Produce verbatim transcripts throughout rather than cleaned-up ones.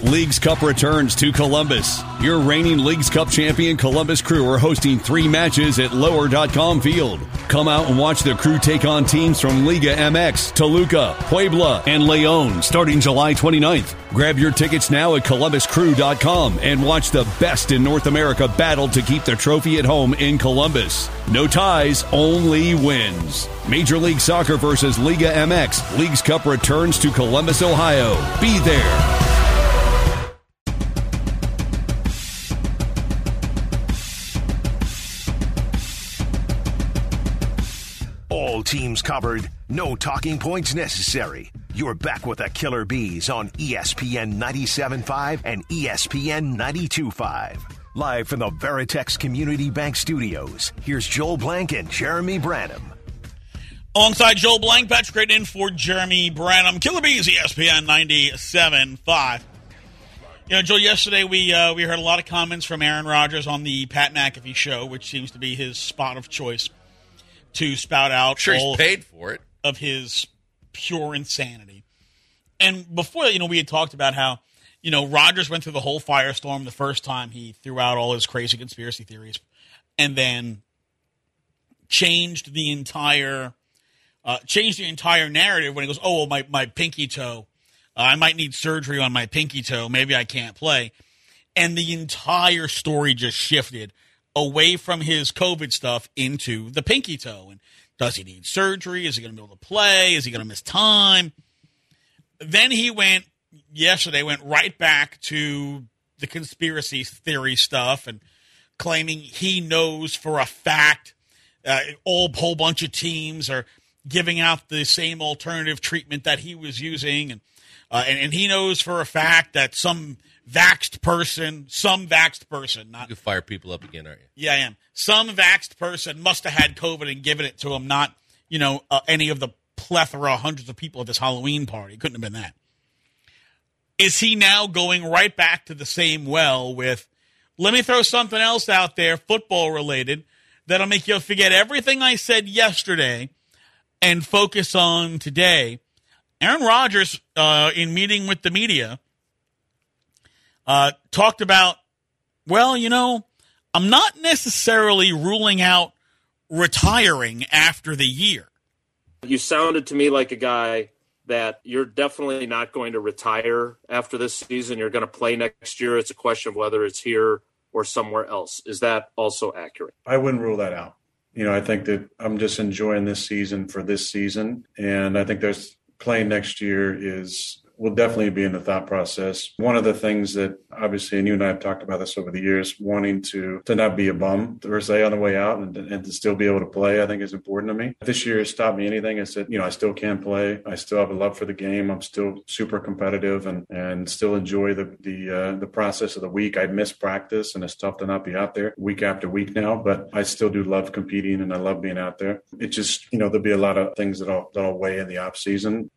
Leagues Cup returns to Columbus. Your reigning Leagues Cup champion Columbus Crew are hosting three matches at lower dot com Field. Come out and watch the Crew take on teams from Liga M X, Toluca, Puebla, and Leon starting July twenty-ninth. Grab your tickets now at columbus crew dot com and watch the best in North America battle to keep the trophy at home in Columbus. No ties, only wins. Major League Soccer versus Liga M X. Leagues Cup returns to Columbus, Ohio. Be there. All teams covered, no talking points necessary. You're back with the Killer Bees on E S P N ninety-seven point five and E S P N ninety-two point five. Live from the Veritex Community Bank Studios, here's Joel Blank and Jeremy Branham. Alongside Joel Blank, Patrick Creighton in for Jeremy Branham. Killer Bees, E S P N ninety-seven point five. You know, Joel, yesterday we uh, we heard a lot of comments from Aaron Rodgers on the Pat McAfee show, which seems to be his spot of choice to spout out sure all he's paid for it of his pure insanity. And before, you know, we had talked about how, you know, Rodgers went through the whole firestorm the first time he threw out all his crazy conspiracy theories and then changed the entire uh, changed the entire narrative when he goes, oh, well, my, my pinky toe, uh, I might need surgery on my pinky toe, maybe I can't play. And the entire story just shifted away from his COVID stuff into the pinky toe. And does he need surgery? Is he going to be able to play? Is he going to miss time? Then he went, yesterday, went right back to the conspiracy theory stuff and claiming he knows for a fact uh, all whole bunch of teams are giving out the same alternative treatment that he was using. And, uh, and, and he knows for a fact that some vaxxed person, some vaxxed person, not you fire people up again, aren't you? Yeah, I am. Some vaxxed person must have had COVID and given it to him, not, you know, uh, any of the plethora, hundreds of people at this Halloween party. It couldn't have been that. Is he now going right back to the same well with, let me throw something else out there, football related, that'll make you forget everything I said yesterday and focus on today? Aaron Rodgers, uh, in meeting with the media, Uh, talked about, well, you know, I'm not necessarily ruling out retiring after the year. You sounded to me like a guy that you're definitely not going to retire after this season. You're going to play next year. It's a question of whether it's here or somewhere else. Is that also accurate? I wouldn't rule that out. You know, I think that I'm just enjoying this season for this season. And I think there's playing next year is will definitely be in the thought process. One of the things that obviously, and you and I have talked about this over the years, wanting to to not be a bum, per se, on the way out and, and to still be able to play, I think is important to me. This year has taught me anything. I said, you know, I still can play. I still have a love for the game. I'm still super competitive and, and still enjoy the the uh, the process of the week. I miss practice and it's tough to not be out there week after week now, but I still do love competing and I love being out there. It just, you know, there'll be a lot of things that'll, that'll weigh in the off season.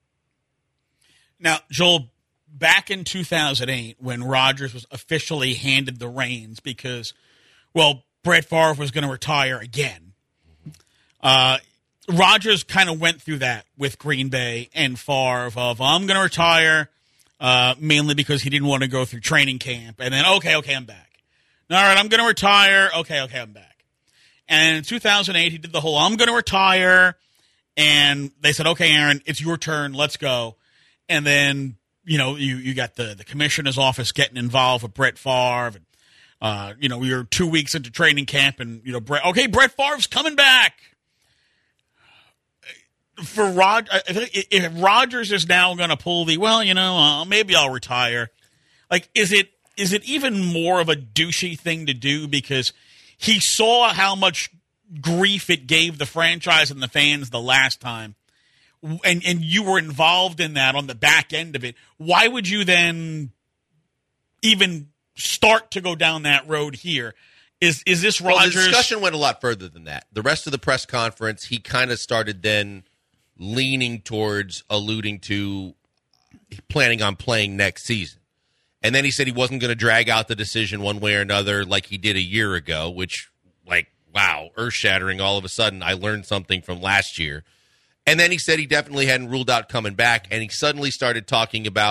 Now, Joel, back in two thousand eight, when Rodgers was officially handed the reins because, well, Brett Favre was going to retire again, uh, Rodgers kind of went through that with Green Bay and Favre of, I'm going to retire, uh, mainly because he didn't want to go through training camp. And then, okay, okay, I'm back. All right, I'm going to retire. Okay, okay, I'm back. And in two thousand eight, he did the whole, I'm going to retire. And they said, okay, Aaron, it's your turn. Let's go. And then, you know, you, you got the, the commissioner's office getting involved with Brett Favre. And, uh, you know, you're two weeks into training camp and, you know, Brett, okay, Brett Favre's coming back. For Rod, if Rodgers is now going to pull the, well, you know, uh, maybe I'll retire. Like, is it is it even more of a douchey thing to do because he saw how much grief it gave the franchise and the fans the last time? And and you were involved in that on the back end of it. Why would you then even start to go down that road here? Is is this Rodgers? Well, the discussion went a lot further than that. The rest of the press conference, he kind of started then leaning towards alluding to planning on playing next season. And then he said he wasn't going to drag out the decision one way or another like he did a year ago, which, like, wow, earth-shattering all of a sudden. I learned something from last year. And then he said he definitely hadn't ruled out coming back, and he suddenly started talking about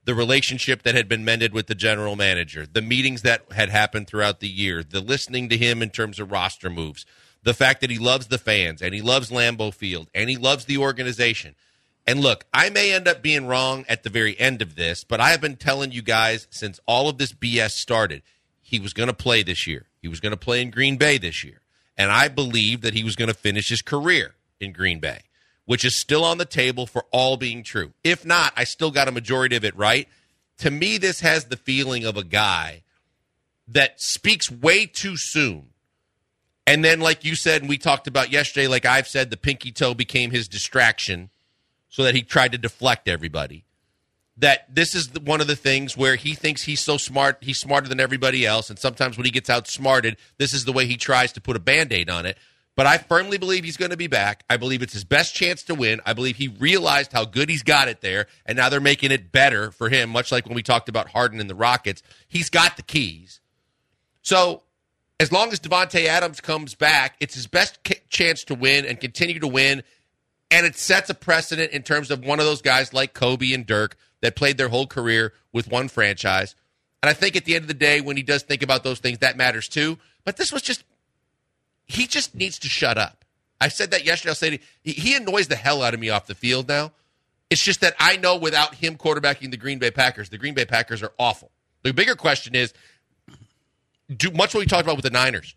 the relationship that had been mended with the general manager, the meetings that had happened throughout the year, the listening to him in terms of roster moves, the fact that he loves the fans and he loves Lambeau Field and he loves the organization. And look, I may end up being wrong at the very end of this, but I have been telling you guys since all of this B S started, he was going to play this year. He was going to play in Green Bay this year. And I believed that he was going to finish his career in Green Bay, which is still on the table for all being true. If not, I still got a majority of it right. To me, this has the feeling of a guy that speaks way too soon. And then, like you said, and we talked about yesterday, like I've said, the pinky toe became his distraction so that he tried to deflect everybody. That this is the, one of the things where he thinks he's so smart, he's smarter than everybody else, and sometimes when he gets outsmarted, this is the way he tries to put a Band-Aid on it. But I firmly believe he's going to be back. I believe it's his best chance to win. I believe he realized how good he's got it there, and now they're making it better for him, much like when we talked about Harden and the Rockets. He's got the keys. So as long as Davante Adams comes back, it's his best k- chance to win and continue to win, and it sets a precedent in terms of one of those guys like Kobe and Dirk that played their whole career with one franchise. And I think at the end of the day, when he does think about those things, that matters too. But this was just, he just needs to shut up. I said that yesterday. I'll say it, he annoys the hell out of me off the field now. It's just that I know without him quarterbacking the Green Bay Packers, the Green Bay Packers are awful. The bigger question is, do much what we talked about with the Niners.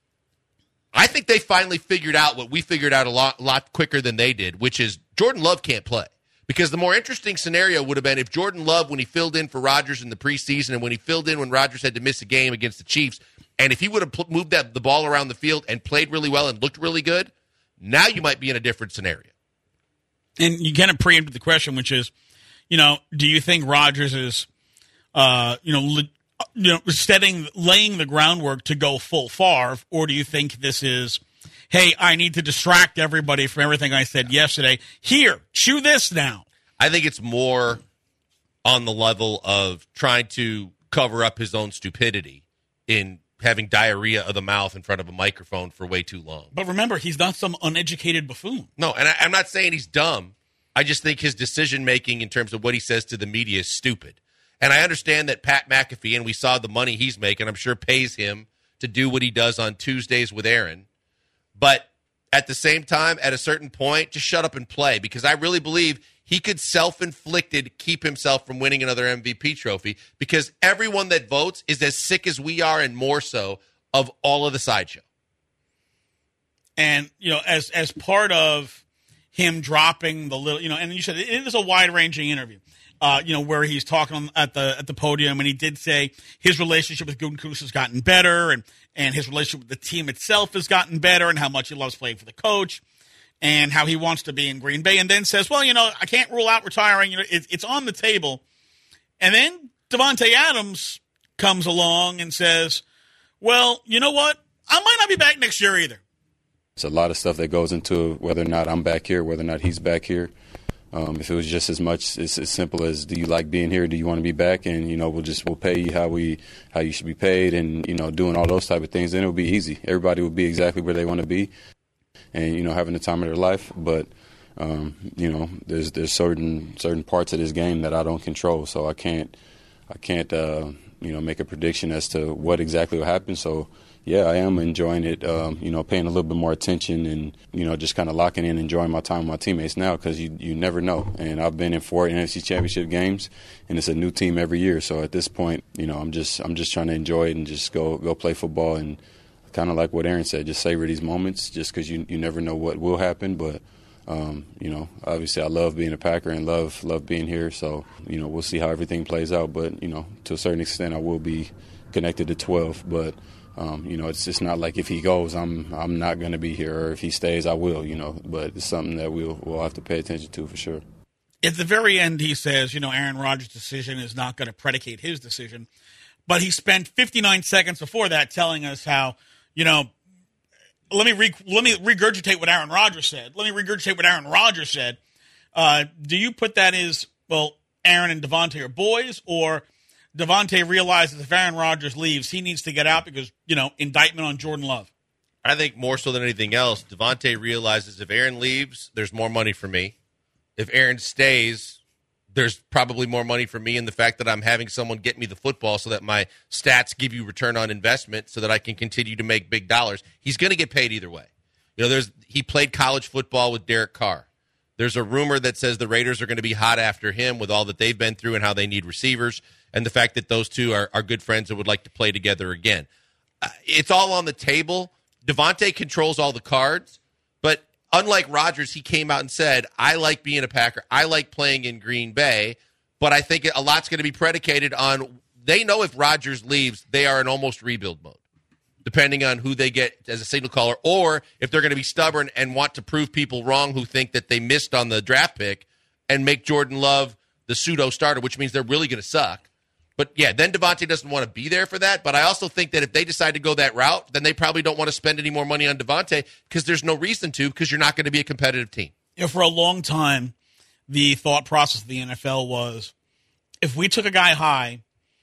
I think they finally figured out what we figured out a lot, lot quicker than they did, which is Jordan Love can't play. Because the more interesting scenario would have been if Jordan Love, when he filled in for Rodgers in the preseason and when he filled in when Rodgers had to miss a game against the Chiefs, and if he would have pl- moved that the ball around the field and played really well and looked really good, now you might be in a different scenario. And you kind of preempted the question, which is, you know, do you think Rodgers is, uh, you know, le- you know, setting, laying the groundwork to go full Favre, or do you think this is, hey, I need to distract everybody from everything I said yesterday. Here, chew this now. I think it's more on the level of trying to cover up his own stupidity in having diarrhea of the mouth in front of a microphone for way too long. But remember, he's not some uneducated buffoon. No, and I, I'm not saying he's dumb. I just think his decision-making in terms of what he says to the media is stupid. And I understand that Pat McAfee, and we saw the money he's making, I'm sure pays him to do what he does on Tuesdays with Aaron. But at the same time, at a certain point, just shut up and play, because I really believe he could self-inflicted keep himself from winning another M V P trophy, because everyone that votes is as sick as we are and more so of all of the sideshow. And, you know, as as part of him dropping the little, you know, and you said it is a wide-ranging interview. Uh, you know, where he's talking at the at the podium, and he did say his relationship with Gutekunst has gotten better, and, and his relationship with the team itself has gotten better, and how much he loves playing for the coach, and how he wants to be in Green Bay, and then says, well, you know, I can't rule out retiring. You know, it, it's on the table. And then Davante Adams comes along and says, well, you know what? I might not be back next year either. It's a lot of stuff that goes into whether or not I'm back here, whether or not he's back here. Um, if it was just as much, it's as simple as, do you like being here? Do you want to be back? And, you know, we'll just, we'll pay you how we, how you should be paid, and, you know, doing all those type of things, then it'll be easy. Everybody will be exactly where they want to be and, you know, having the time of their life. But, um, you know, there's, there's certain, certain parts of this game that I don't control. So I can't, I can't, uh, you know, make a prediction as to what exactly will happen. So, yeah, I am enjoying it, um, you know, paying a little bit more attention and, you know, just kind of locking in, enjoying my time with my teammates now, because you, you never know. And I've been in four N F C Championship games, and it's a new team every year. So at this point, you know, I'm just I'm just trying to enjoy it and just go go play football, and kind of like what Aaron said, just savor these moments, just because you, you never know what will happen. But, um, you know, obviously I love being a Packer and love love being here. So, you know, we'll see how everything plays out. But, you know, to a certain extent I will be connected to twelve. But, Um, you know, it's just not like if he goes, I'm I'm not going to be here, or if he stays, I will, you know. But it's something that we'll, we'll have to pay attention to for sure. At the very end, he says, you know, Aaron Rodgers' decision is not going to predicate his decision. But he spent fifty-nine seconds before that telling us how, you know, let me re- let me regurgitate what Aaron Rodgers said. Let me regurgitate what Aaron Rodgers said. Uh, do you put that as, well, Aaron and Davante are boys, or Davante realizes if Aaron Rodgers leaves, he needs to get out because, you know, indictment on Jordan Love? I think more so than anything else, Davante realizes if Aaron leaves, there's more money for me. If Aaron stays, there's probably more money for me in the fact that I'm having someone get me the football so that my stats give you return on investment so that I can continue to make big dollars. He's going to get paid either way. You know, there's he played college football with Derek Carr. There's a rumor that says the Raiders are going to be hot after him with all that they've been through and how they need receivers, and the fact that those two are, are good friends and would like to play together again. Uh, it's all on the table. Davante controls all the cards, but unlike Rodgers, he came out and said, I like being a Packer. I like playing in Green Bay, but I think a lot's going to be predicated on they know if Rodgers leaves, they are in almost rebuild mode, depending on who they get as a signal caller, or if they're going to be stubborn and want to prove people wrong who think that they missed on the draft pick and make Jordan Love the pseudo starter, which means they're really going to suck. But, yeah, then Davante doesn't want to be there for that. But I also think that if they decide to go that route, then they probably don't want to spend any more money on Davante because there's no reason to because you're not going to be a competitive team. You know, for a long time, the thought process of the N F L was if we took a guy high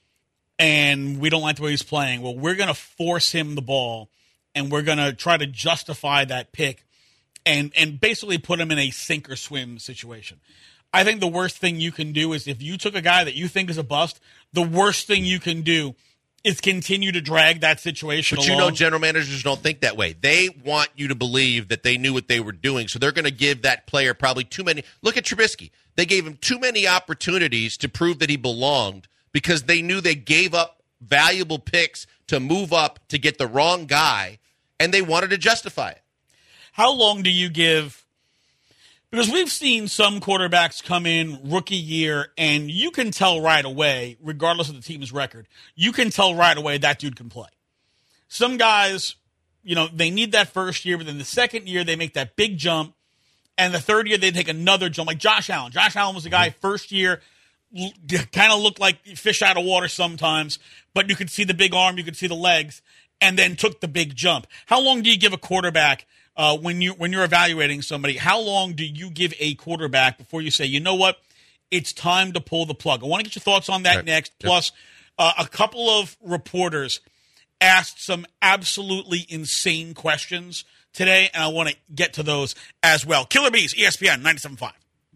and we don't like the way he's playing, well, we're going to force him the ball and we're going to try to justify that pick and, and basically put him in a sink or swim situation. I think the worst thing you can do is if you took a guy that you think is a bust, the worst thing you can do is continue to drag that situation but along. But you know general managers don't think that way. They want you to believe that they knew what they were doing, so they're going to give that player probably too many. Look at Trubisky. They gave him too many opportunities to prove that he belonged because they knew they gave up valuable picks to move up to get the wrong guy, and they wanted to justify it. How long do you give – because we've seen some quarterbacks come in rookie year, and you can tell right away, regardless of the team's record, you can tell right away that dude can play. Some guys, you know, they need that first year, but then the second year they make that big jump, and the third year they take another jump, like Josh Allen. Josh Allen was a guy first year, kind of looked like fish out of water sometimes, but you could see the big arm, you could see the legs, and then took the big jump. How long do you give a quarterback Uh, when you when you're evaluating somebody? How long do you give a quarterback before you say, you know what, it's time to pull the plug? I want to get your thoughts on that right. next. Yep. Plus, uh, a couple of reporters asked some absolutely insane questions today, and I want to get to those as well. Killer Bees, E S P N ninety-seven point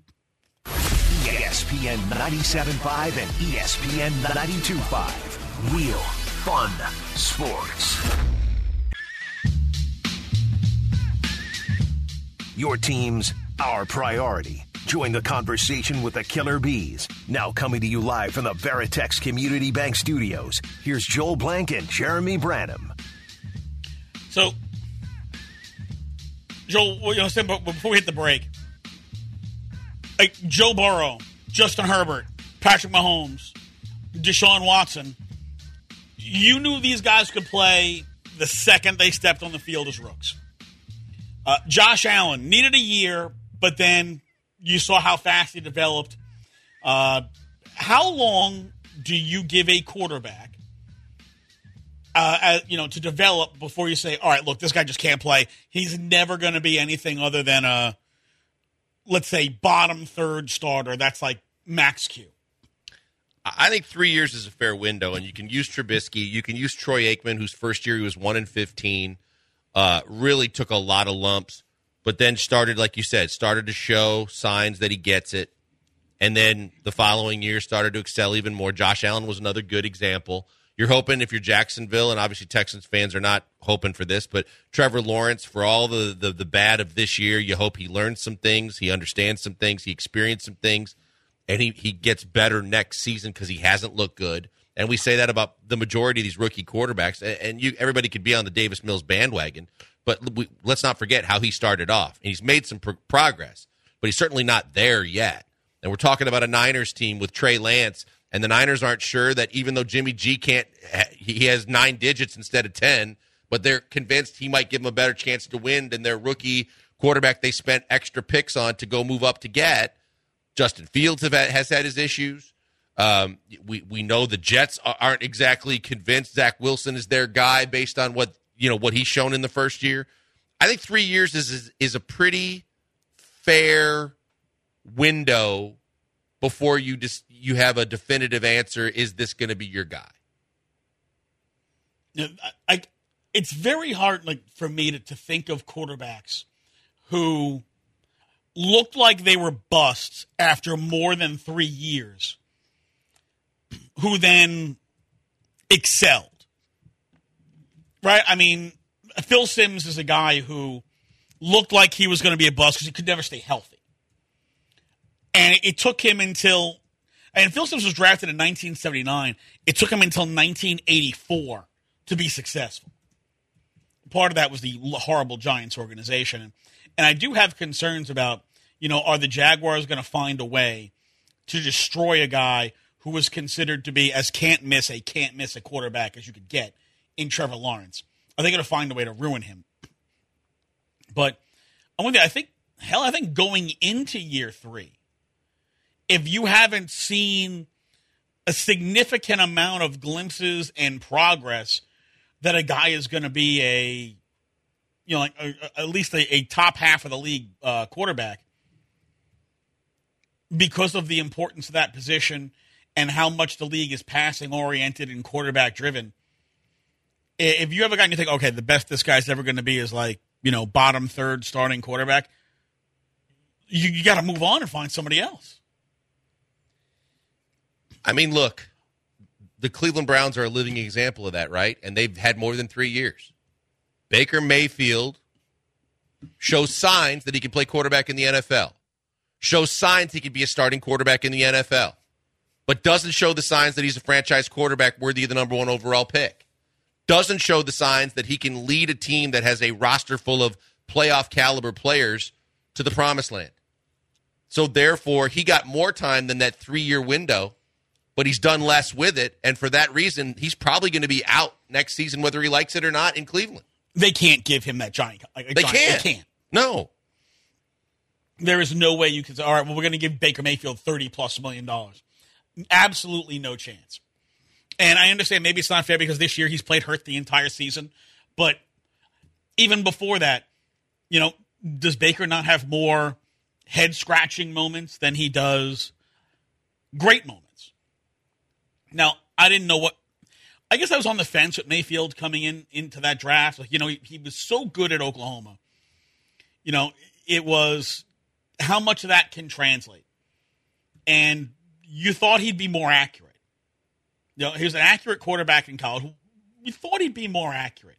five. E S P N ninety-seven point five and E S P N ninety-two point five. Real fun sports. Your team's our priority. Join the conversation with the Killer Bees. Now coming to you live from the Veritex Community Bank Studios. Here's Joel Blank and Jeremy Branham. So, Joel, you know, before we hit the break, like Joe Burrow, Justin Herbert, Patrick Mahomes, Deshaun Watson, you knew these guys could play the second they stepped on the field as rooks. Uh, Josh Allen needed a year, but then you saw how fast he developed. Uh, how long do you give a quarterback, uh, as, you know, to develop before you say, all right, look, this guy just can't play. He's never going to be anything other than a, let's say, bottom third starter. That's like max Q. I think three years is a fair window, and you can use Trubisky. You can use Troy Aikman, whose first year he was one and fifteen. Uh, really took a lot of lumps, but then started, like you said, started to show signs that he gets it. And then the following year started to excel even more. Josh Allen was another good example. You're hoping if you're Jacksonville, and obviously Texans fans are not hoping for this, but Trevor Lawrence, for all the, the, the bad of this year, you hope he learns some things, he understands some things, he experienced some things, and he, he gets better next season because he hasn't looked good. And we say that about the majority of these rookie quarterbacks. And you, everybody could be on the Davis Mills bandwagon, but we, let's not forget how he started off. And he's made some pro- progress, but he's certainly not there yet. And we're talking about a Niners team with Trey Lance, and the Niners aren't sure that even though Jimmy G can't, he has nine digits instead of ten, but they're convinced he might give them a better chance to win than their rookie quarterback they spent extra picks on to go move up to get. Justin Fields have, has had his issues. Um, we, we know the Jets aren't exactly convinced Zach Wilson is their guy based on what, you know, what he's shown in the first year. I think three years is, is, is a pretty fair window before you just, you have a definitive answer. Is this going to be your guy? I, I, it's very hard, like, for me to, to think of quarterbacks who looked like they were busts after more than three years, who then excelled. Right? I mean, Phil Simms is a guy who looked like he was going to be a bust because he could never stay healthy. And it took him until, and Phil Simms was drafted in nineteen seventy-nine. It took him until nineteen eighty-four to be successful. Part of that was the horrible Giants organization. And I do have concerns about, you know, are the Jaguars going to find a way to destroy a guy who was considered to be as can't miss a can't miss a quarterback as you could get in Trevor Lawrence? Are they going to find a way to ruin him? But I wonder, I think, hell, I think going into year three, if you haven't seen a significant amount of glimpses and progress that a guy is going to be a, you know, like a, a, at least a, a top half of the league uh, quarterback, because of the importance of that position and how much the league is passing oriented and quarterback driven. If you have a guy and you think, okay, the best this guy's ever going to be is like, you know, bottom third starting quarterback, you, you got to move on and find somebody else. I mean, look, the Cleveland Browns are a living example of that, right? And they've had more than three years. Baker Mayfield shows signs that he can play quarterback in the N F L, shows signs he could be a starting quarterback in the N F L, but doesn't show the signs that he's a franchise quarterback worthy of the number one overall pick. Doesn't show the signs that he can lead a team that has a roster full of playoff caliber players to the promised land. So therefore, he got more time than that three-year window, but he's done less with it. And for that reason, he's probably going to be out next season, whether he likes it or not, in Cleveland. They can't give him that giant. Like, they, giant can't. they can't. No. There is no way you can say, all right, well, we're going to give Baker Mayfield thirty-plus million dollars. Absolutely no chance. And I understand maybe it's not fair because this year he's played hurt the entire season. But even before that, you know, does Baker not have more head-scratching moments than he does great moments? Now, I didn't know what – I guess I was on the fence with Mayfield coming in into that draft. Like, you know, he, he was so good at Oklahoma. You know, it was how much of that can translate. And you thought he'd be more accurate. You know, he was an accurate quarterback in college. We thought he'd be more accurate.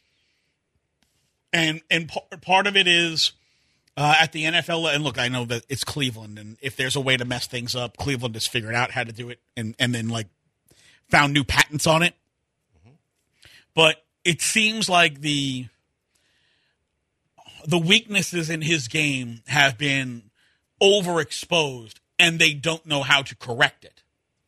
And and p- part of it is uh, at the N F L, and look, I know that it's Cleveland, and if there's a way to mess things up, Cleveland has figured out how to do it and, and then, like, found new patents on it. Mm-hmm. But it seems like the the weaknesses in his game have been overexposed, and they don't know how to correct it.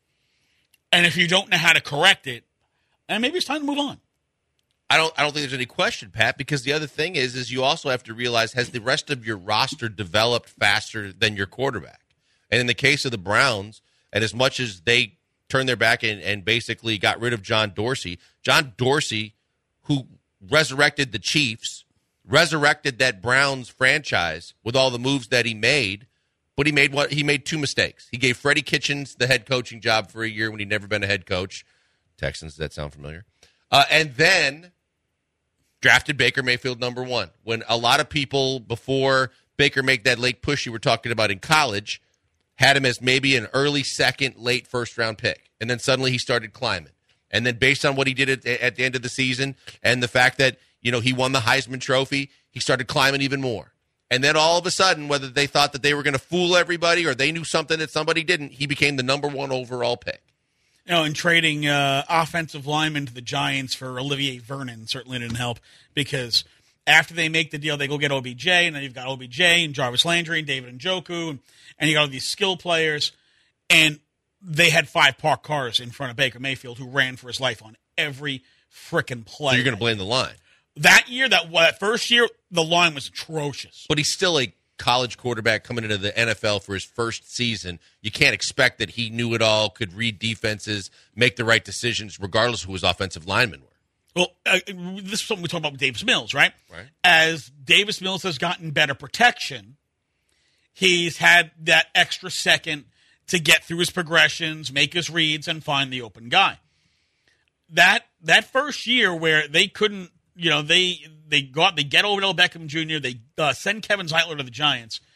And if you don't know how to correct it, then maybe it's time to move on. I don't I don't think there's any question, Pat, because the other thing is is you also have to realize, has the rest of your roster developed faster than your quarterback? And in the case of the Browns, and as much as they turned their back and, and basically got rid of John Dorsey, John Dorsey, who resurrected the Chiefs, resurrected that Browns franchise with all the moves that he made, but he made what he made two mistakes. He gave Freddie Kitchens the head coaching job for a year when he'd never been a head coach. Texans, does that sound familiar? Uh, and then drafted Baker Mayfield number one. When a lot of people before Baker made that late push you were talking about in college had him as maybe an early second, late first round pick. And then suddenly he started climbing. And then based on what he did at, at the end of the season and the fact that, you know, he won the Heisman Trophy, he started climbing even more. And then all of a sudden, whether they thought that they were going to fool everybody or they knew something that somebody didn't, he became the number one overall pick. You know, and trading uh, offensive linemen to the Giants for Olivier Vernon certainly didn't help, because after they make the deal, they go get O B J, and then you've got O B J and Jarvis Landry and David Njoku, and, and you got all these skill players, and they had five parked cars in front of Baker Mayfield, who ran for his life on every frickin' play. So you're going to blame the line. That year, that, that first year, the line was atrocious. But he's still a college quarterback coming into the N F L for his first season. You can't expect that he knew it all, could read defenses, make the right decisions, regardless of who his offensive linemen were. Well, uh, this is something we talk about with Davis Mills, right? Right. As Davis Mills has gotten better protection, he's had that extra second to get through his progressions, make his reads, and find the open guy. That that first year where they couldn't, you know, they they got they get Odell Beckham Junior, they uh, send Kevin Zeitler to the Giants.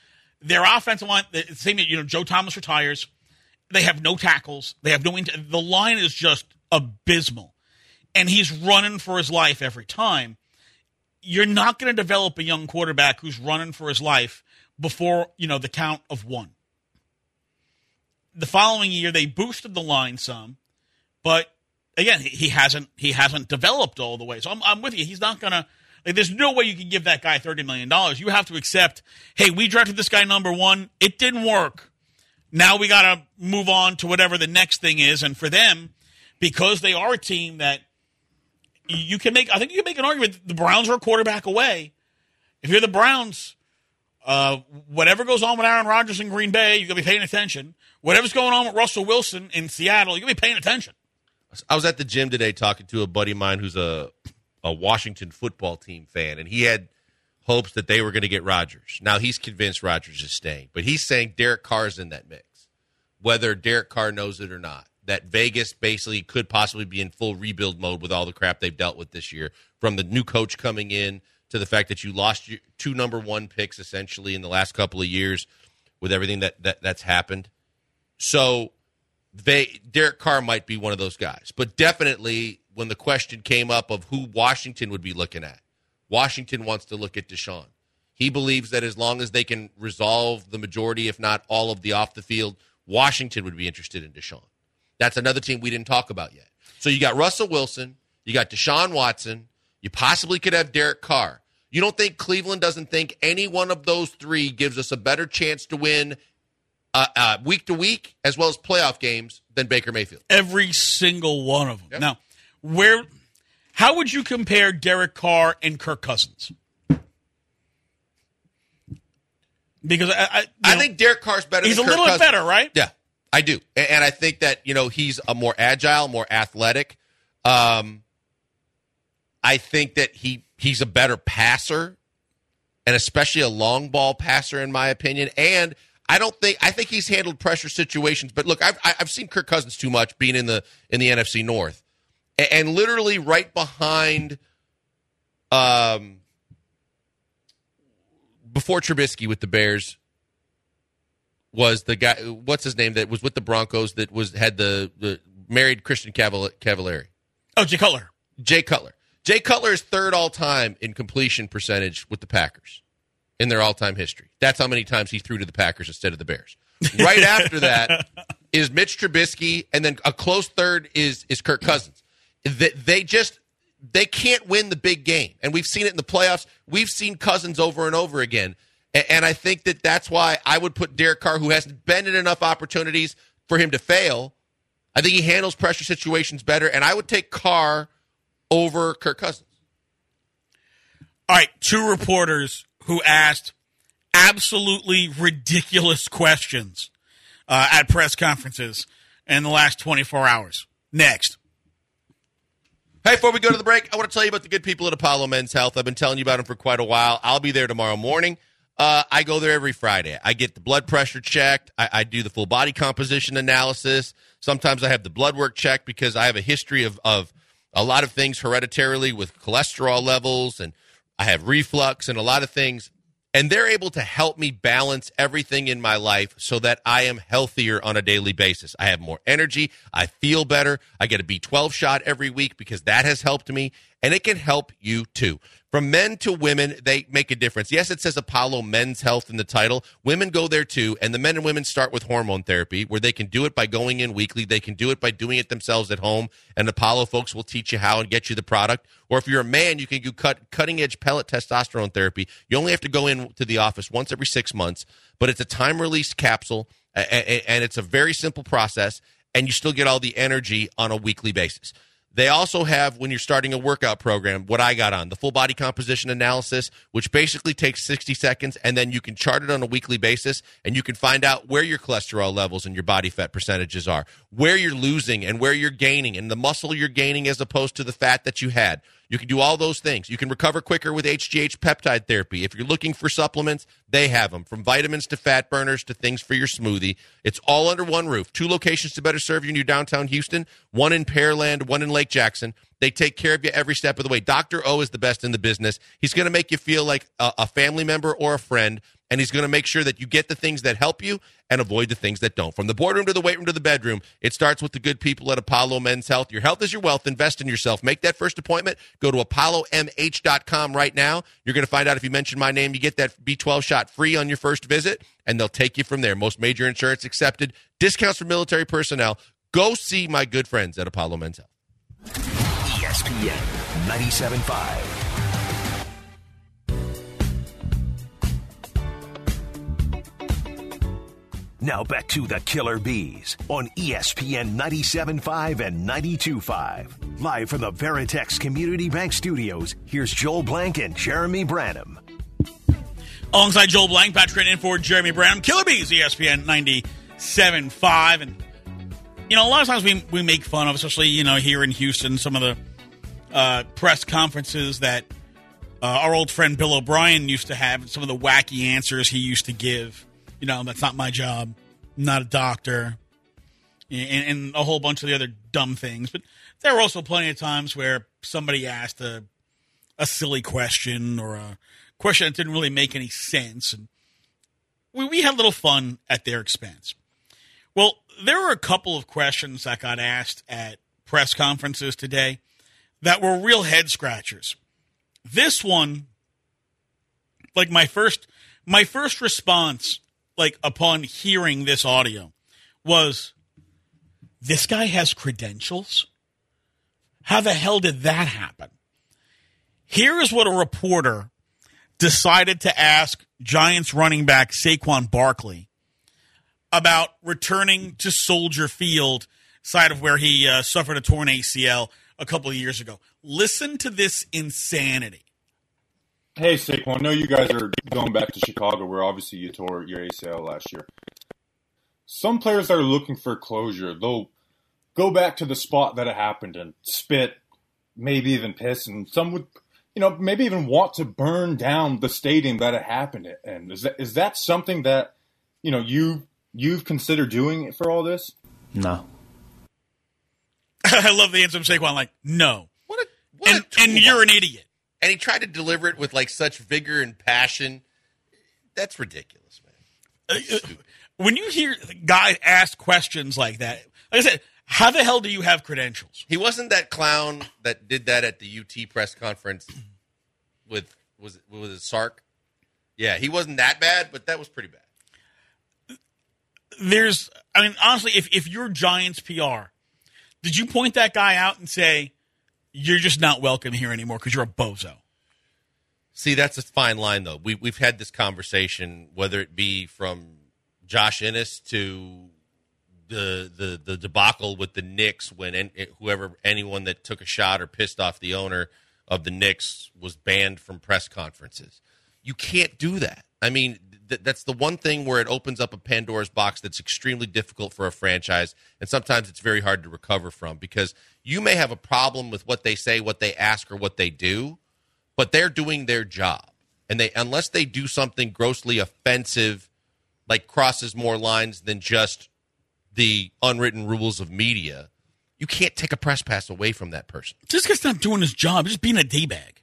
Their offensive line, the same, you know, Joe Thomas retires. They have no tackles. They have no, the line is just abysmal. And he's running for his life every time. You're not going to develop a young quarterback who's running for his life before, you know, the count of one. The following year, they boosted the line some, but again, he hasn't he hasn't developed all the way. So I'm, I'm with you. He's not going to, like, there's no way you can give that guy thirty million dollars. You have to accept, hey, we drafted this guy number one. It didn't work. Now we got to move on to whatever the next thing is. And for them, because they are a team that you can make, I think you can make an argument, the Browns are a quarterback away. If you're the Browns, uh, whatever goes on with Aaron Rodgers in Green Bay, you're going to be paying attention. Whatever's going on with Russell Wilson in Seattle, you're going to be paying attention. I was at the gym today talking to a buddy of mine who's a, a Washington football team fan, and he had hopes that they were going to get Rodgers. Now, he's convinced Rodgers is staying, but he's saying Derek Carr's in that mix, whether Derek Carr knows it or not, that Vegas basically could possibly be in full rebuild mode with all the crap they've dealt with this year, from the new coach coming in to the fact that you lost your two number one picks essentially in the last couple of years with everything that, that that's happened. So they, Derek Carr might be one of those guys. But definitely when the question came up of who Washington would be looking at, Washington wants to look at Deshaun. He believes that as long as they can resolve the majority, if not all of the off the field, Washington would be interested in Deshaun. That's another team we didn't talk about yet. So you got Russell Wilson, you got Deshaun Watson, you possibly could have Derek Carr. You don't think Cleveland doesn't think any one of those three gives us a better chance to win uh, uh, week to week as well as playoff games than Baker Mayfield? Every single one of them. Yep. Now, where, how would you compare Derek Carr and Kirk Cousins? Because I, I, I know, think Derek Carr's better. He's than a Kirk little Cousins. bit better, right? Yeah, I do, and, and I think that you know he's a more agile, more athletic. Um, I think that he he's a better passer, and especially a long ball passer, in my opinion. And I don't think I think he's handled pressure situations. But look, I've I've seen Kirk Cousins too much being in the in the N F C North, and, and literally right behind, um, before Trubisky with the Bears was the guy. What's his name that was with the Broncos that was had the, the married Christian Caval- Cavallari. Oh, Jay Cutler. Jay Cutler. Jay Cutler is third all-time in completion percentage with the Packers in their all-time history. That's how many times he threw to the Packers instead of the Bears. Right after that is Mitch Trubisky, and then a close third is is Kirk Cousins. They, they just they can't win the big game, and we've seen it in the playoffs. We've seen Cousins over and over again, and, and I think that that's why I would put Derek Carr, who hasn't been in enough opportunities for him to fail. I think he handles pressure situations better, and I would take Carr over Kirk Cousins. All right, two reporters who asked absolutely ridiculous questions uh, at press conferences in the last twenty-four hours. Next. Hey, before we go to the break, I want to tell you about the good people at Apollo Men's Health. I've been telling you about them for quite a while. I'll be there tomorrow morning. Uh, I go there every Friday. I get the blood pressure checked. I, I do the full body composition analysis. Sometimes I have the blood work checked because I have a history of, of a lot of things hereditarily with cholesterol levels, and I have reflux and a lot of things. And they're able to help me balance everything in my life so that I am healthier on a daily basis. I have more energy. I feel better. I get a B twelve shot every week because that has helped me, and it can help you too. From men to women, they make a difference. Yes, it says Apollo Men's Health in the title. Women go there too, and the men and women start with hormone therapy, where they can do it by going in weekly. They can do it by doing it themselves at home, and Apollo folks will teach you how and get you the product. Or if you're a man, you can do cut, cutting-edge pellet testosterone therapy. You only have to go in to the office once every six months, but it's a time-released capsule, and it's a very simple process, and you still get all the energy on a weekly basis. They also have, when you're starting a workout program, what I got on, the full body composition analysis, which basically takes sixty seconds, and then you can chart it on a weekly basis, and you can find out where your cholesterol levels and your body fat percentages are, where you're losing and where you're gaining, and the muscle you're gaining as opposed to the fat that you had. You can do all those things. You can recover quicker with H G H peptide therapy. If you're looking for supplements, they have them, from vitamins to fat burners to things for your smoothie. It's all under one roof. Two locations to better serve you in your downtown Houston, one in Pearland, one in Lake Jackson. They take care of you every step of the way. Doctor O is the best in the business. He's going to make you feel like a, a family member or a friend. and he's going to make sure that you get the things that help you and avoid the things that don't. From the boardroom to the weight room to the bedroom, it starts with the good people at Apollo Men's Health. Your health is your wealth. Invest in yourself. Make that first appointment. Go to apollo m h dot com right now. You're going to find out if you mention my name, you get that B twelve shot free on your first visit, and they'll take you from there. Most major insurance accepted. Discounts for military personnel. Go see my good friends at Apollo Men's Health. E S P N ninety-seven point five. Now back to the Killer Bees on E S P N ninety-seven point five and ninety-two point five. Live from the Veritex Community Bank Studios, here's Joel Blank and Jeremy Branham. Alongside Joel Blank, Patrick in for Jeremy Branham. Killer Bees, E S P N ninety-seven point five. And, you know, a lot of times we we make fun of, especially, you know, here in Houston, some of the uh, press conferences that uh, our old friend Bill O'Brien used to have, some of the wacky answers he used to give. You know, that's not my job. I'm not a doctor. And, and a whole bunch of the other dumb things. But there were also plenty of times where somebody asked a, a silly question or a question that didn't really make any sense. And we, we had a little fun at their expense. Well, there were a couple of questions that got asked at press conferences today that were real head scratchers. This one, like my first, my first response, like upon hearing this audio, was, this guy has credentials? How the hell did that happen? Here is what a reporter decided to ask Giants running back Saquon Barkley about returning to Soldier Field, side of where he uh, suffered a torn A C L a couple of years ago. Listen to this insanity. Hey, Saquon, I know you guys are going back to Chicago, where obviously you tore your A C L last year. Some players that are looking for closure, they'll go back to the spot that it happened and spit, maybe even piss, and some would, you know, maybe even want to burn down the stadium that it happened in. Is that is that something that, you know, you you've considered doing for all this? No. I love the answer from Saquon, like, no. What a, what and, a and you're an idiot. And he tried to deliver it with, like, such vigor and passion. That's ridiculous, man. That's uh, when you hear guys ask questions like that, like I said, how the hell do you have credentials? He wasn't that clown that did that at the U T press conference with, was it, was it Sark? Yeah, he wasn't that bad, but that was pretty bad. There's, I mean, honestly, if, if you're Giants P R, did you point that guy out and say, you're just not welcome here anymore because you're a bozo? See, that's a fine line, though. We, we've had this conversation, whether it be from Josh Ennis to the the the debacle with the Knicks when en- whoever, anyone that took a shot or pissed off the owner of the Knicks was banned from press conferences. You can't do that. I mean, th- that's the one thing where it opens up a Pandora's box that's extremely difficult for a franchise, and sometimes it's very hard to recover from, because you may have a problem with what they say, what they ask, or what they do, but they're doing their job. And they, unless they do something grossly offensive, like crosses more lines than just the unwritten rules of media, you can't take a press pass away from that person. This guy's not doing his job. He's just being a D-bag.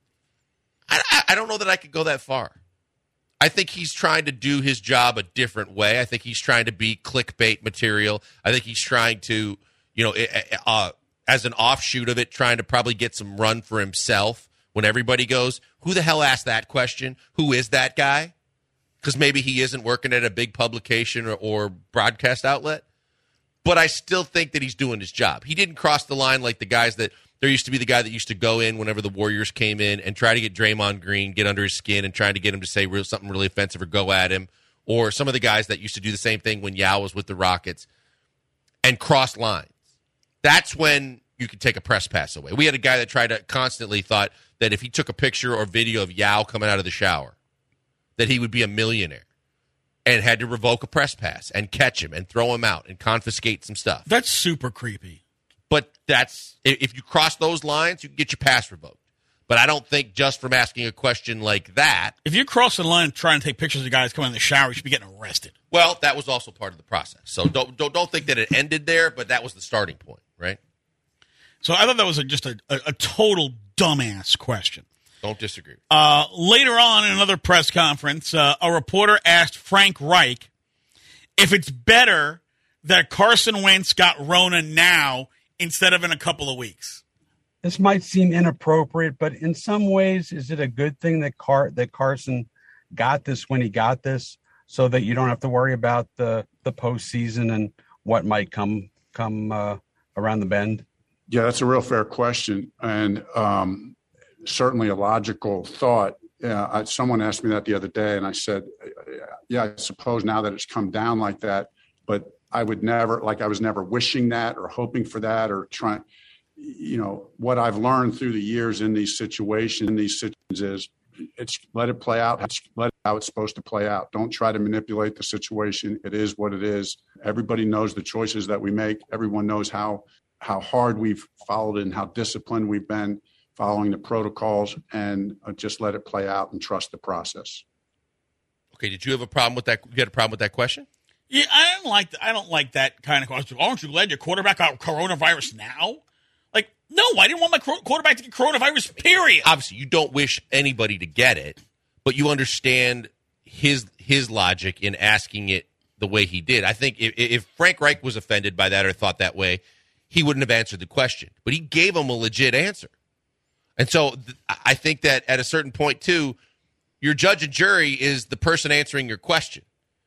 I, I, I don't know that I could go that far. I think he's trying to do his job a different way. I think he's trying to be clickbait material. I think he's trying to, you know, uh, as an offshoot of it, trying to probably get some run for himself when everybody goes, who the hell asked that question? Who is that guy? Because maybe he isn't working at a big publication or, or broadcast outlet. But I still think that he's doing his job. He didn't cross the line like the guys that – there used to be the guy that used to go in whenever the Warriors came in and try to get Draymond Green, get under his skin and trying to get him to say real, something really offensive or go at him. Or some of the guys that used to do the same thing when Yao was with the Rockets and cross lines. That's when you could take a press pass away. We had a guy that tried to constantly thought that if he took a picture or video of Yao coming out of the shower, that he would be a millionaire, and had to revoke a press pass and catch him and throw him out and confiscate some stuff. That's super creepy. But that's, if you cross those lines, you can get your pass revoked. But I don't think just from asking a question like that. If you cross the line trying to take pictures of guys coming in the shower, you should be getting arrested. Well, that was also part of the process. So don't don't, don't think that it ended there, but that was the starting point, right? So I thought that was a, just a, a, a total dumbass question. Don't disagree. Uh, later on in another press conference, uh, a reporter asked Frank Reich if it's better that Carson Wentz got Rona now instead of in a couple of weeks. This might seem inappropriate, but in some ways, is it a good thing that Car- that Carson got this when he got this, so that you don't have to worry about the the postseason and what might come come uh, around the bend? Yeah, that's a real fair question, and um, certainly a logical thought. Yeah, I, someone asked me that the other day, and I said, "Yeah, I suppose now that it's come down like that, but I would never, like, I was never wishing that or hoping for that or trying." You know, what I've learned through the years in these situations, in these situations is it's let it play out, it's, let it how it's supposed to play out. Don't try to manipulate the situation. It is what it is. Everybody knows the choices that we make. Everyone knows how how hard we've followed and how disciplined we've been following the protocols, and uh, just let it play out and trust the process. Okay, did you have a problem with that? You had a problem with that question? Yeah, I don't like I don't like that kind of question. Aren't you glad your quarterback got coronavirus now? Like, no, I didn't want my quarterback to get coronavirus, period. Obviously, you don't wish anybody to get it, but you understand his his logic in asking it the way he did. I think if, if Frank Reich was offended by that or thought that way, he wouldn't have answered the question. But he gave him a legit answer. And so th- I think that at a certain point, too, your judge and jury is the person answering your question.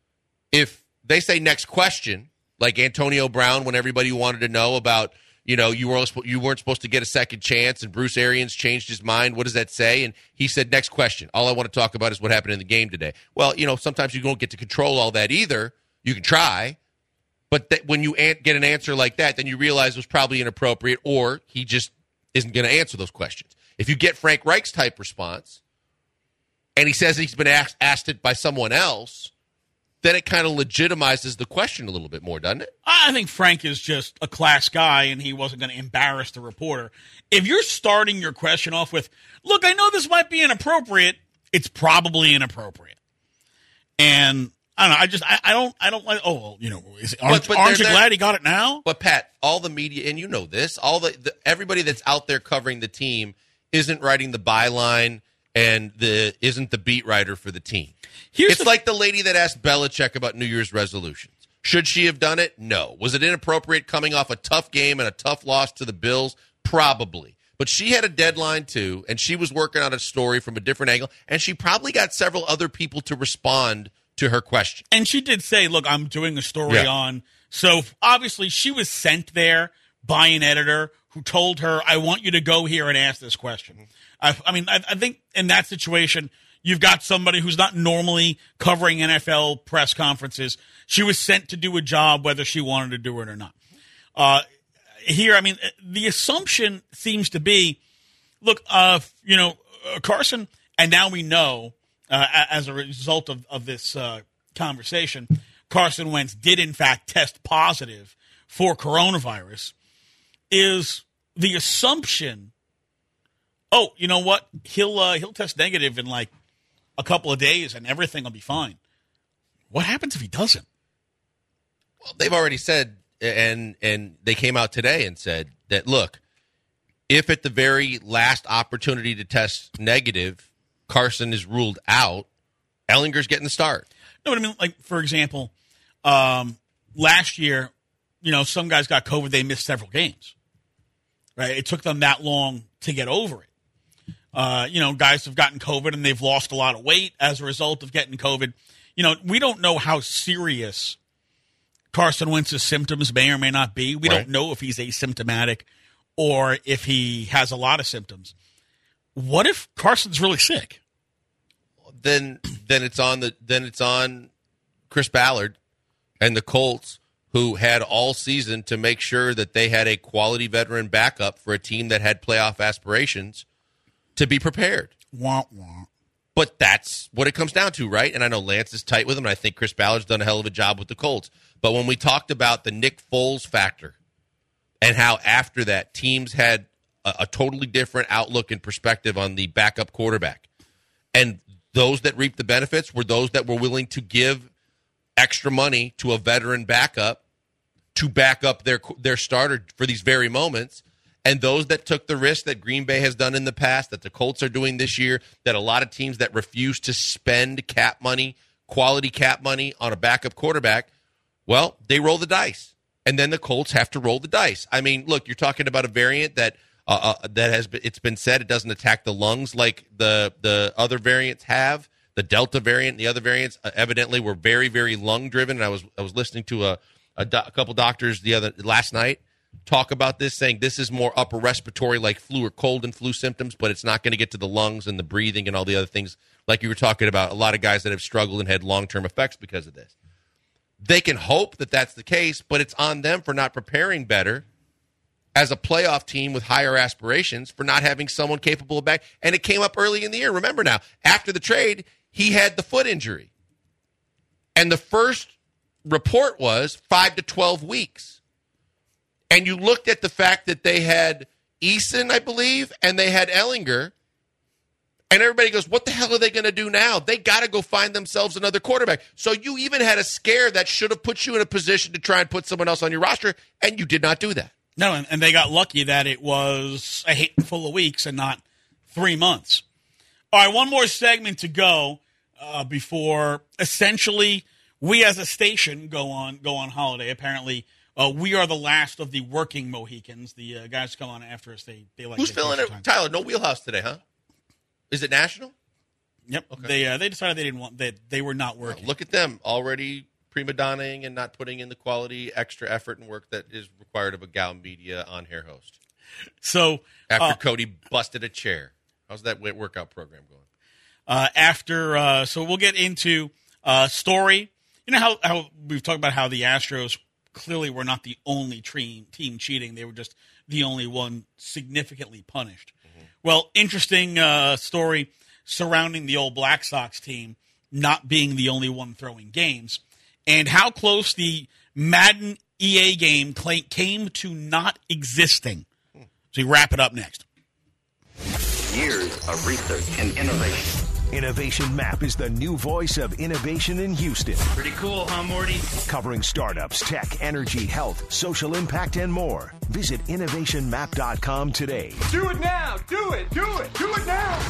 If they say next question, like Antonio Brown, when everybody wanted to know about, you know, you weren't you weren't supposed to get a second chance, and Bruce Arians changed his mind. What does that say? And he said, next question. All I want to talk about is what happened in the game today. Well, you know, sometimes you don't get to control all that either. You can try. But that when you get an answer like that, then you realize it was probably inappropriate, or he just isn't going to answer those questions. If you get Frank Reich's type response, and he says he's been asked, asked it by someone else, then it kind of legitimizes the question a little bit more, doesn't it? I think Frank is just a class guy, and he wasn't going to embarrass the reporter. If you're starting your question off with, look, I know this might be inappropriate, it's probably inappropriate. And I don't know, I just, I, I don't, I don't like, oh, well, you know, is, aren't, but, but aren't you they're, glad he got it now? But, Pat, all the media, and you know this, all the, the everybody that's out there covering the team isn't writing the byline and the isn't the beat writer for the team. Here's it's the, like the lady that asked Belichick about New Year's resolutions. Should she have done it? No. Was it inappropriate coming off a tough game and a tough loss to the Bills? Probably. But she had a deadline, too, and she was working on a story from a different angle, and she probably got several other people to respond to her question. And she did say, look, I'm doing a story Yeah. on. So obviously she was sent there by an editor who told her, I want you to go here and ask this question. I, I mean, I, I think in that situation, you've got somebody who's not normally covering N F L press conferences. She was sent to do a job, whether she wanted to do it or not. Uh, here, I mean, the assumption seems to be, look, uh, you know, uh, Carson, and now we know, uh, as a result of, of this uh, conversation, Carson Wentz did, in fact, test positive for coronavirus, is the assumption, oh, you know what, he'll uh, he'll test negative in like a couple of days and everything will be fine. What happens if he doesn't? Well, they've already said, and and they came out today and said that, look, if at the very last opportunity to test negative, Carson is ruled out, Ellinger's getting the start. No, what I mean, like, for example, um, last year, you know, some guys got COVID, they missed several games. Right? It took them that long to get over it. Uh, you know, guys have gotten COVID and they've lost a lot of weight as a result of getting COVID. You know, we don't know how serious Carson Wentz's symptoms may or may not be. We Right. don't know if he's asymptomatic or if he has a lot of symptoms. What if Carson's really sick? Then then it's on the then it's on Chris Ballard and the Colts, who had all season to make sure that they had a quality veteran backup for a team that had playoff aspirations to be prepared. Wah, wah. But that's what it comes down to, right? And I know Lance is tight with him, and I think Chris Ballard's done a hell of a job with the Colts. But when we talked about the Nick Foles factor and how after that teams had a, a totally different outlook and perspective on the backup quarterback, and those that reaped the benefits were those that were willing to give extra money to a veteran backup to back up their their starter for these very moments. And those that took the risk that Green Bay has done in the past, that the Colts are doing this year, that a lot of teams that refuse to spend cap money, quality cap money on a backup quarterback, well, they roll the dice. And then the Colts have to roll the dice. I mean, look, you're talking about a variant that uh, uh, that has been, it's been said it doesn't attack the lungs like the the other variants have. The Delta variant and the other variants uh, evidently were very, very lung driven. And I was I was listening to a a, do- a couple doctors the other last night talk about this, saying this is more upper respiratory like flu or cold and flu symptoms, but it's not going to get to the lungs and the breathing and all the other things like you were talking about. A lot of guys that have struggled and had long term effects because of this. They can hope that that's the case, but it's on them for not preparing better as a playoff team with higher aspirations, for not having someone capable of back. And it came up early in the year. Remember now, after the trade, he had the foot injury. And the first report was five to twelve weeks. And you looked at the fact that they had Eason, I believe, and they had Ellinger. And everybody goes, what the hell are they going to do now? They got to go find themselves another quarterback. So you even had a scare that should have put you in a position to try and put someone else on your roster, and you did not do that. No, and, and they got lucky that it was a handful of weeks and not three months. All right, one more segment to go uh, before essentially we as a station go on go on holiday. Apparently, uh, we are the last of the working Mohicans. The uh, guys come on after us. They they like who's filling it? Tyler, no wheelhouse today, huh? Is it national? Yep. Okay. They uh, they decided they didn't want that. They, they were not working. Oh, look at them already prima donnaing and not putting in the quality, extra effort and work that is required of a Gal Media on-air host. So after uh, Cody busted a chair, how's that workout program going? Uh, after uh, so we'll get into uh, story. You know how, how we've talked about how the Astros clearly were not the only team team cheating; they were just the only one significantly punished. Mm-hmm. Well, interesting uh, story surrounding the old Black Sox team not being the only one throwing games, and how close the Madden E A game came to not existing. Hmm. So we wrap it up next. Years of research and innovation. Innovation Map is the new voice of innovation in Houston. Pretty cool, huh, Morty? Covering startups, tech, energy, health, social impact, and more. Visit innovation map dot com today. Do it now! Do it! Do it! Do it now!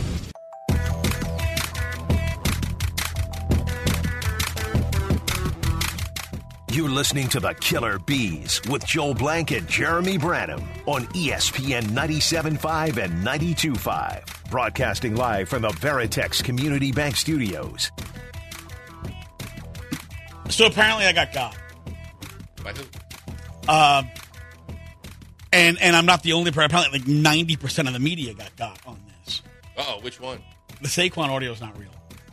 You're listening to the Killer Bees with Joel Blank and Jeremy Branham on E S P N ninety-seven point five and ninety-two point five. Broadcasting live from the Veritex Community Bank Studios. So apparently I got got. By who? Uh, and, and I'm not the only person. Apparently like ninety percent of the media got got on this. Uh-oh, which one? The Saquon audio is not real.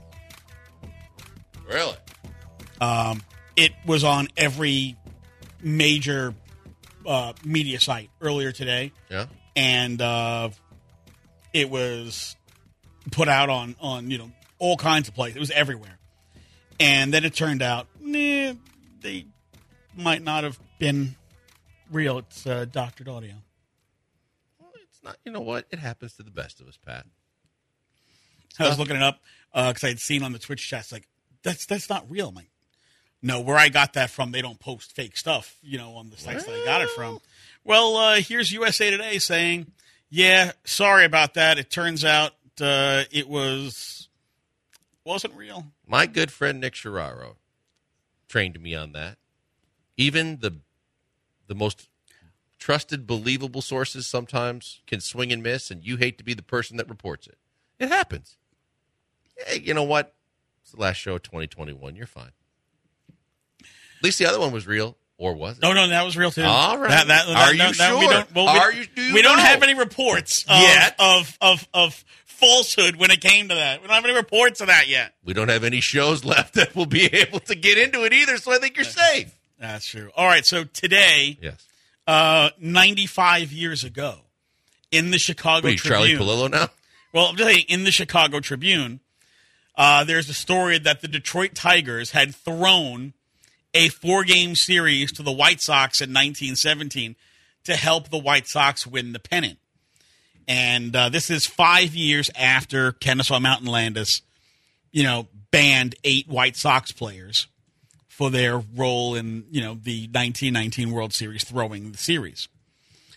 Really? Um, it was on every major uh, media site earlier today. Yeah. And uh, it was put out on, on, you know, all kinds of places. It was everywhere. And then it turned out, nah, they might not have been real. It's uh, doctored audio. Well, it's not. You know what? It happens to the best of us, Pat. I was looking it up because uh, I had seen on the Twitch chat, like, that's that's not real. I'm like, no, where I got that from, they don't post fake stuff, you know, on the sites well. that I got it from. Well, uh, here's U S A Today saying, yeah, sorry about that. It turns out uh, it was, wasn't real. My good friend Nick Sciarro trained me on that. Even the the most trusted, believable sources sometimes can swing and miss, and you hate to be the person that reports it. It happens. Hey, you know what? It's the last show of twenty twenty-one. You're fine. At least the other one was real, or was it? No, no, that was real too. All right. That, that, that, Are that, you that, sure? We don't, well, we, Are you? Do you we know? don't have any reports of, yet of of of falsehood when it came to that. We don't have any reports of that yet. We don't have any shows left that will be able to get into it either. So I think you're safe. That's true. All right. So today, yes, uh, ninety-five years ago, in the Chicago Wait, Tribune. Charlie Palillo now. Well, I'm just saying, in the Chicago Tribune, uh, there's a story that the Detroit Tigers had thrown a four-game series to the White Sox in nineteen seventeen to help the White Sox win the pennant. And uh, this is five years after Kennesaw Mountain Landis, you know, banned eight White Sox players for their role in, you know, the nineteen nineteen World Series, throwing the series.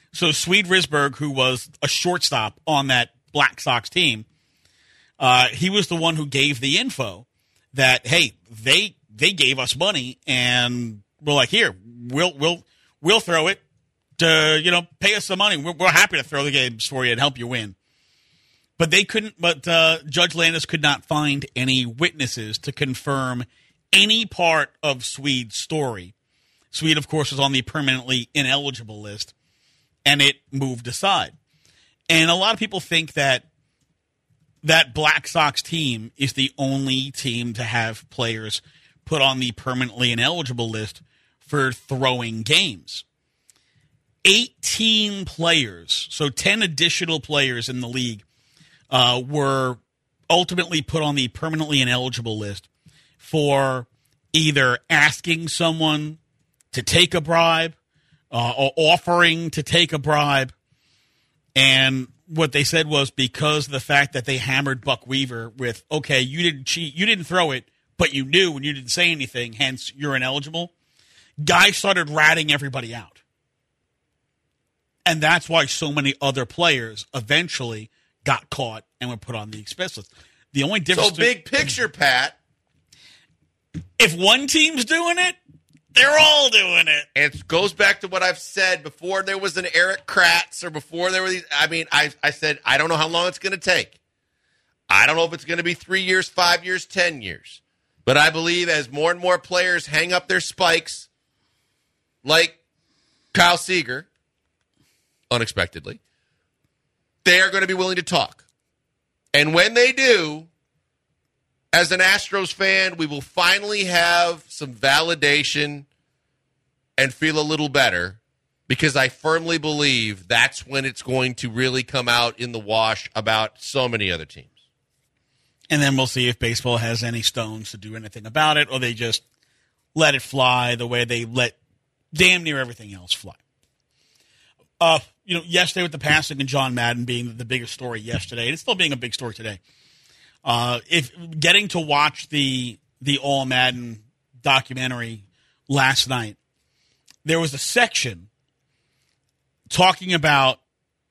So Swede Risberg, who was a shortstop on that Black Sox team, uh, he was the one who gave the info that, hey, they they gave us money, and we're like, here, we'll we'll we'll throw it to, you know, pay us some money. We're, we're happy to throw the games for you and help you win. But they couldn't. But uh, Judge Landis could not find any witnesses to confirm any part of Swede's story. Swede, of course, was on the permanently ineligible list, and it moved aside. And a lot of people think that that Black Sox team is the only team to have players put on the permanently ineligible list for throwing games. eighteen players, so ten additional players in the league, uh, were ultimately put on the permanently ineligible list for either asking someone to take a bribe uh, or offering to take a bribe. And what they said was because of the fact that they hammered Buck Weaver with, okay, you didn't cheat, you didn't throw it, but you knew and you didn't say anything, hence you're ineligible. Guys started ratting everybody out. And that's why so many other players eventually got caught and were put on the expense list. The only difference... So big picture, Pat. If one team's doing it, they're all doing it. And it goes back to what I've said before there was an Eric Kratz or before there were these. I mean, I, I said, I don't know how long it's going to take. I don't know if it's going to be three years, five years, ten years. But I believe as more and more players hang up their spikes, like Kyle Seager, unexpectedly, they are going to be willing to talk. And when they do, as an Astros fan, we will finally have some validation and feel a little better because I firmly believe that's when it's going to really come out in the wash about so many other teams. And then we'll see if baseball has any stones to do anything about it, or they just let it fly the way they let damn near everything else fly. Uh, you know, yesterday with the passing of John Madden being the biggest story yesterday, and it's still being a big story today. Uh, if getting to watch the the All Madden documentary last night, there was a section talking about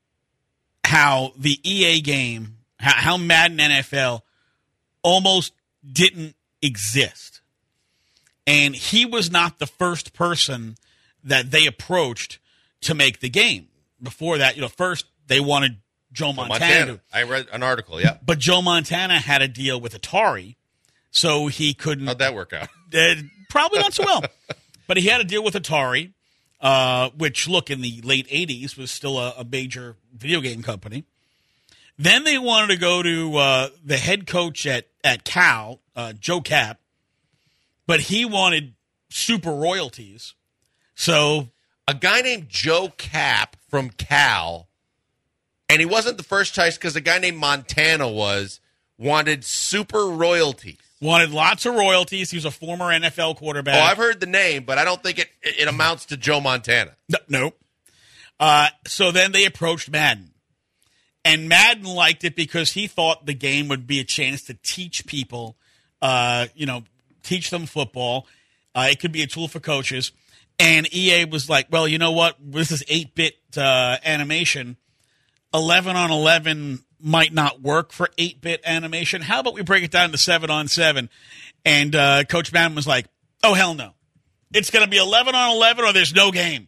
how the E A game, how, how Madden N F L almost didn't exist. And he was not the first person that they approached to make the game. Before that, you know, first they wanted Joe, Joe Montana. Montana. I read an article, yeah. But Joe Montana had a deal with Atari, so he couldn't. How'd that work out? Uh, probably not so well. But he had a deal with Atari, uh, which, look, in the late eighties was still a, a major video game company. Then they wanted to go to uh, the head coach at, at Cal, uh, Joe Cap, but he wanted super royalties. So a guy named Joe Cap from Cal, and he wasn't the first choice because a guy named Montana was, wanted super royalties. Wanted lots of royalties. He was a former N F L quarterback. Oh, I've heard the name, but I don't think it, it amounts to Joe Montana. No. no. Uh, so then they approached Madden. And Madden liked it because he thought the game would be a chance to teach people, uh, you know, teach them football. Uh, it could be a tool for coaches. And E A was like, well, you know what? This is eight-bit uh, animation. eleven on eleven might not work for eight-bit animation. How about we break it down to seven on seven? And uh, Coach Madden was like, oh, hell no. It's going to be eleven on eleven or there's no game.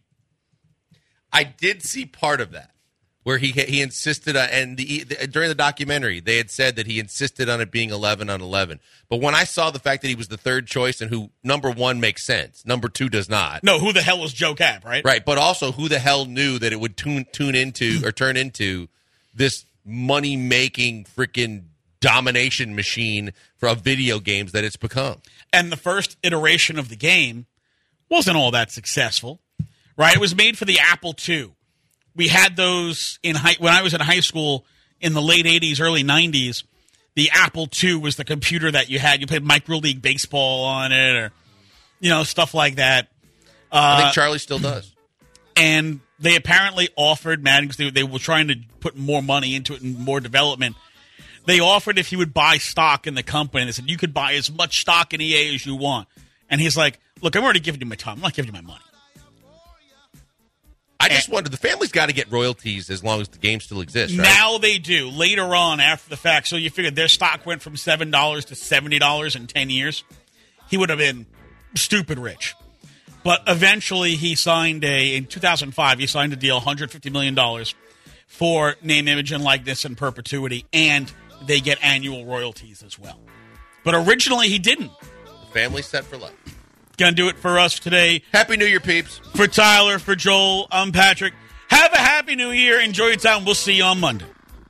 I did see part of that where he he insisted on, and the, the, during the documentary, they had said that he insisted on it being eleven on eleven. But when I saw the fact that he was the third choice and who number one makes sense, number two does not. No, who the hell was Joe Cap, right? Right, but also who the hell knew that it would tune tune into or turn into this money-making freaking domination machine for video games that it's become. And the first iteration of the game wasn't all that successful, right? It was made for the Apple two. We had those in high, when I was in high school in the late eighties, early nineties. The Apple two was the computer that you had. You played Micro League Baseball on it, or you know, stuff like that. Uh, I think Charlie still does. And they apparently offered Madden because they, they were trying to put more money into it and more development. They offered if he would buy stock in the company. They said you could buy as much stock in E A as you want. And he's like, "Look, I'm already giving you my time. I'm not giving you my money." I just wonder, the family's got to get royalties as long as the game still exists, right? Now they do. Later on, after the fact. So you figure their stock went from seven dollars to seventy dollars in ten years. He would have been stupid rich. But eventually he signed a, in two thousand five, he signed a deal, one hundred fifty million dollars for name, image, and likeness in perpetuity, and they get annual royalties as well. But originally he didn't. The family's set for life. Gonna do it for us today. Happy New Year, peeps. For Tyler, for Joel, I'm Patrick. Have a happy New Year. Enjoy your time. We'll see you on Monday.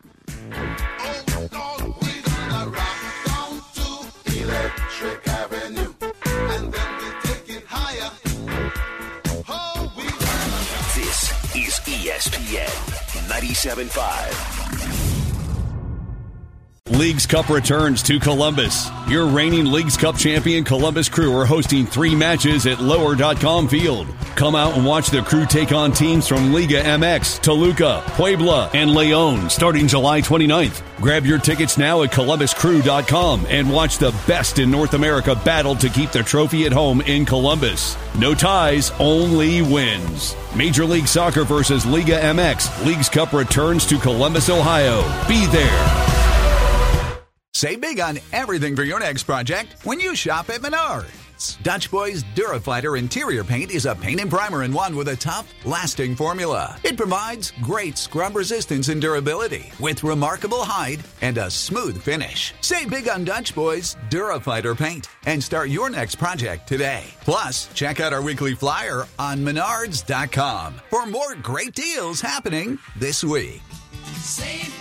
This is E S P N ninety-seven point five. Leagues Cup returns to Columbus. Your reigning Leagues Cup champion Columbus Crew are hosting three matches at lower dot com Field. Come out and watch the Crew take on teams from Liga M X, Toluca, Puebla, and Leon starting July twenty-ninth. Grab your tickets now at columbus crew dot com and watch the best in North America battle to keep the trophy at home in Columbus. No ties, only wins. Major League Soccer versus Liga M X. Leagues Cup returns to Columbus, Ohio. Be there. Save big on everything for your next project when you shop at Menards. Dutch Boys Durafighter Interior Paint is a paint and primer in one with a tough, lasting formula. It provides great scrub resistance and durability with remarkable hide and a smooth finish. Save big on Dutch Boys Durafighter Paint and start your next project today. Plus, check out our weekly flyer on menards dot com for more great deals happening this week. Save